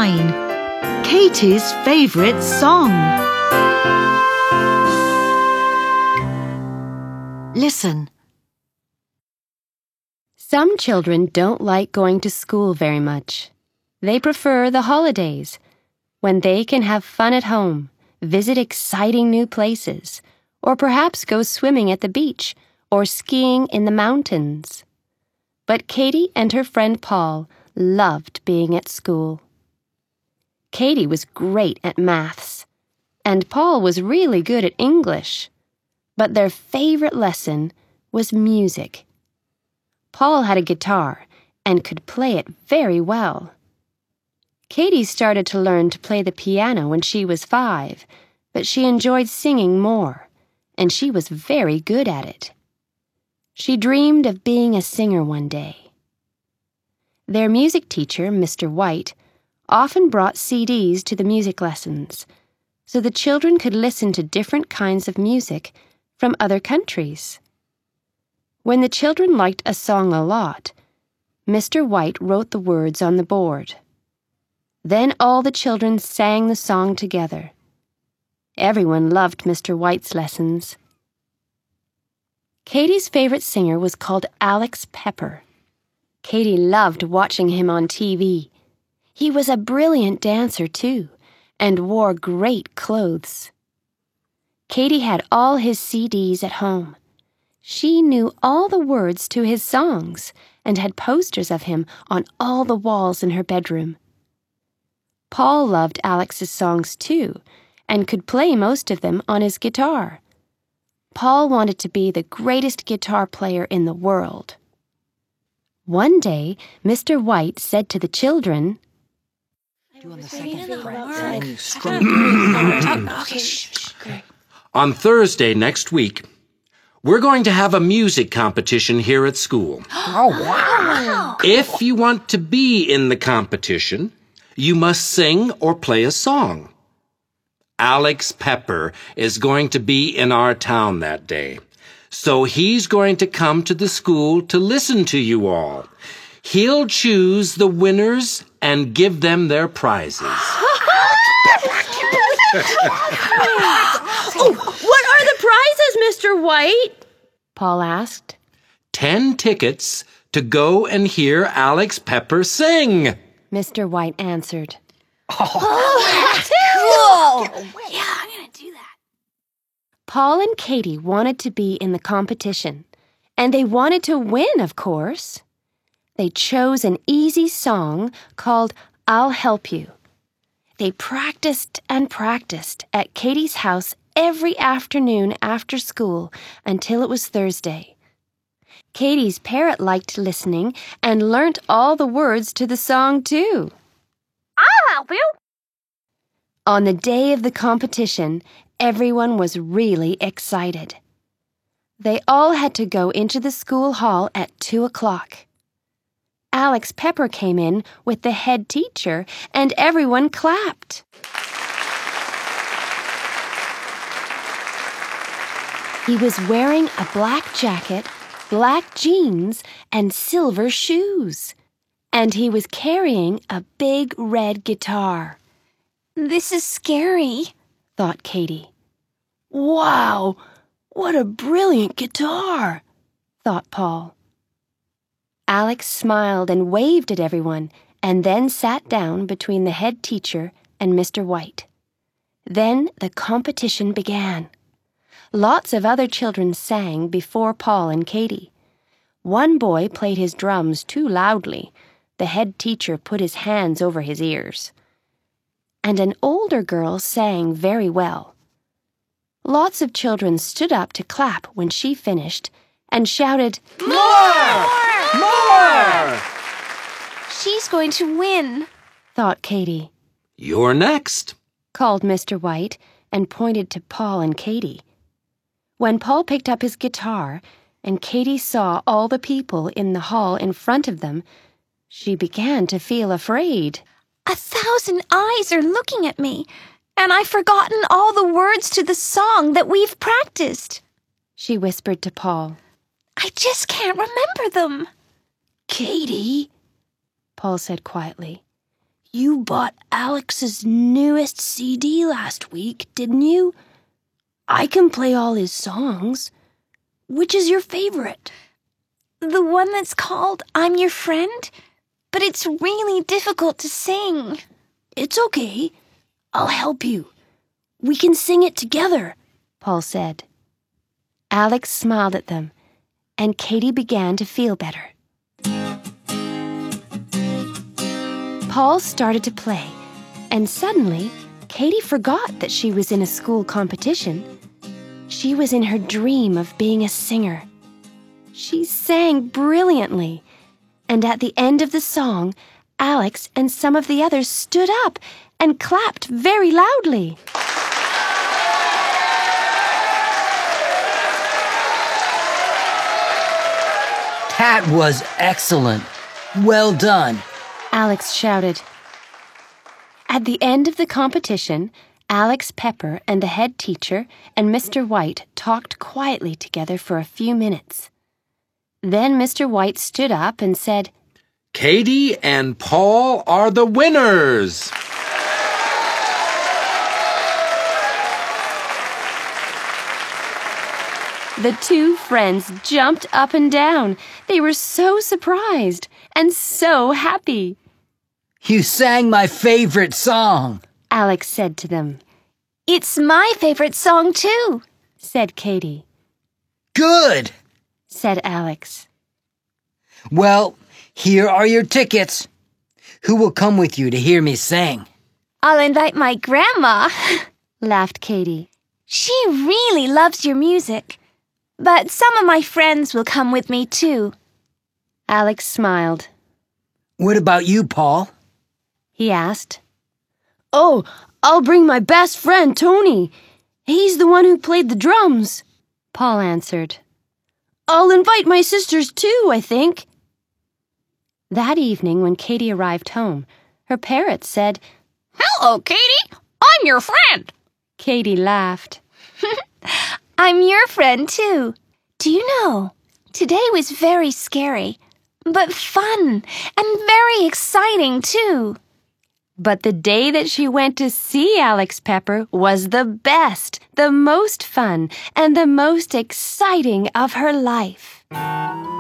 9. Katie's favorite song. Listen. Some children don't like going to school very much. They prefer the holidays, when they can have fun at home, visit exciting new places, or perhaps go swimming at the beach or skiing in the mountains. But Katie and her friend Paul loved being at school. Katie was great at maths, and Paul was really good at English. But their favorite lesson was music. Paul had a guitar and could play it very well. Katie started to learn to play the piano when she was 5, but she enjoyed singing more, and she was very good at it. She dreamed of being a singer one day. Their music teacher, Mr. White, often brought CDs to the music lessons, so the children could listen to different kinds of music from other countries. When the children liked a song a lot, Mr. White wrote the words on the board. Then all the children sang the song together. Everyone loved Mr. White's lessons. Katie's favorite singer was called Alex Pepper. Katie loved watching him on TV. He was a brilliant dancer, too, and wore great clothes. Katie had all his CDs at home. She knew all the words to his songs and had posters of him on all the walls in her bedroom. Paul loved Alex's songs, too, and could play most of them on his guitar. Paul wanted to be the greatest guitar player in the world. One day, Mr. White said to the children, On Thursday next week, we're going to have a music competition here at school. Oh, wow! If you want to be in the competition, you must sing or play a song. Alex Pepper is going to be in our town that day, so he's going to come to the school to listen to you all. He'll choose the winners and give them their prizes. What are the prizes, Mr. White? Paul asked. 10 tickets to go and hear Alex Pepper sing, Mr. White answered. Cool! Yeah, I'm going to do that. Paul and Katie wanted to be in the competition, and they wanted to win, of course. They chose an easy song called I'll Help You. They practiced and practiced at Katie's house every afternoon after school until it was Thursday. Katie's parrot liked listening and learnt all the words to the song, too. I'll help you. On the day of the competition, everyone was really excited. They all had to go into the school hall at 2 o'clock. Alex Pepper came in with the head teacher, and everyone clapped. He was wearing a black jacket, black jeans, and silver shoes. And he was carrying a big red guitar. This is scary, thought Katie. Wow, what a brilliant guitar, thought Paul. Alex smiled and waved at everyone, and then sat down between the head teacher and Mr. White. Then the competition began. Lots of other children sang before Paul and Katie. One boy played his drums too loudly. The head teacher put his hands over his ears. And an older girl sang very well. Lots of children stood up to clap when she finished and shouted, More! More! She's going to win, thought Katie. You're next, called Mr. White and pointed to Paul and Katie. When Paul picked up his guitar and Katie saw all the people in the hall in front of them, she began to feel afraid. 1,000 eyes are looking at me, and I've forgotten all the words to the song that we've practiced, she whispered to Paul. I just can't remember them. Katie, Paul said quietly, You bought Alex's newest CD last week, didn't you? I can play all his songs. Which is your favorite? The one that's called I'm Your Friend? But it's really difficult to sing. It's okay. I'll help you. We can sing it together, Paul said. Alex smiled at them, and Katie began to feel better. Paul started to play, and suddenly, Katie forgot that she was in a school competition. She was in her dream of being a singer. She sang brilliantly, and at the end of the song, Alex and some of the others stood up and clapped very loudly. That was excellent. Well done, Alex shouted. At the end of the competition, Alex Pepper and the head teacher and Mr. White talked quietly together for a few minutes. Then Mr. White stood up and said, Katie and Paul are the winners. The two friends jumped up and down. They were so surprised and so happy. You sang my favorite song, Alex said to them. It's my favorite song, too, said Katie. Good, said Alex. Well, here are your tickets. Who will come with you to hear me sing? I'll invite my grandma, laughed Katie. She really loves your music. But some of my friends will come with me, too. Alex smiled. What about you, Paul? He asked. Oh, I'll bring my best friend, Tony. He's the one who played the drums, Paul answered. I'll invite my sisters, too, I think. That evening, when Katie arrived home, her parrot said, Hello, Katie. I'm your friend. Katie laughed. I'm your friend, too. Do you know, today was very scary, but fun and very exciting, too. But the day that she went to see Alex Pepper was the best, the most fun, and the most exciting of her life.